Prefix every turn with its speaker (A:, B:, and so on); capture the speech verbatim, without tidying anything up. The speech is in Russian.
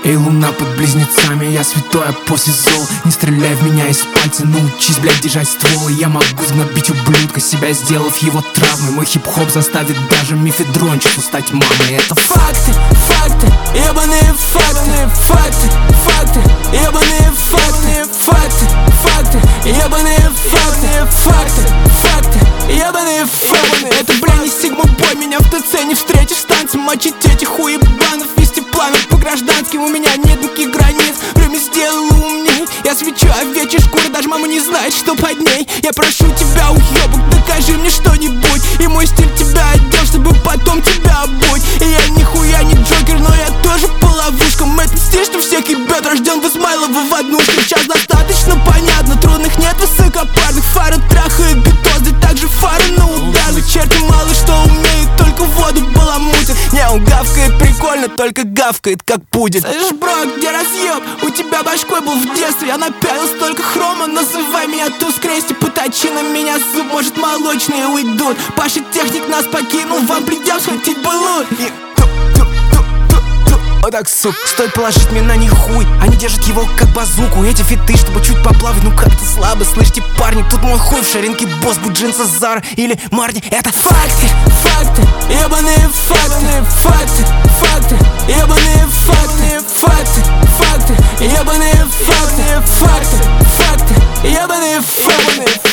A: Эй, луна под близнецами, я святой, а после зол. Не стреляй в меня из пальца, научись, блядь, держать ствол. И я могу гнобить ублюдка, себя сделав его травмой. Мой хип-хоп заставит даже мифедрончику стать мамой. Это
B: факты, факты, ебаные факты, факты, факты, ебаные факты, факты, факты, ебаные факты, факты, факты, ебаные факты. Это, бля, не сигма-бой, меня в ТЦ не встретишь в танце. Мочить этих уебанов, вести пламя по гражданским. У меня нет никаких границ, время сделало умней. Я свечу овечьей шкуры, даже мама не знает, что под ней. Я прошу тебя, уебок, докажи мне что-нибудь. И мой стиль тебя одел, чтобы потом тебя обуть. И я нихуя не Джокер, но я тоже по ловушкам. Это стиль, что всех ебет, рожден в Исмайлово в однушке. Сейчас достаточно понятно, трудных нет высокопарных. Фары трахают бетон, здесь также фары на ударных. Черти мало что умеют, только воду баламутят. Не, он гавкает прикольно, только гавкает как пудит. Слышишь, бро, где разъеб? У тебя башкой был в детстве. Я напялил столько хрома, называй меня туз крести. Поточи на меня зуб, может молочные уйдут. Паша техник нас покинул, вам придется схватить балут. Вот так, сук, стоит положить мне на них хуй. Они держат его как базуку. Эти фиты, чтобы чуть поплавать, ну как-то слабо. Слышите, парни, тут мой хуй в ширинке босс, будь джинса Зара или Марни. Это факты, факты, ебаные факты, факты, факты, ебаные факты, факты, факты, ебаные факты, факты, факты, ебаные факты.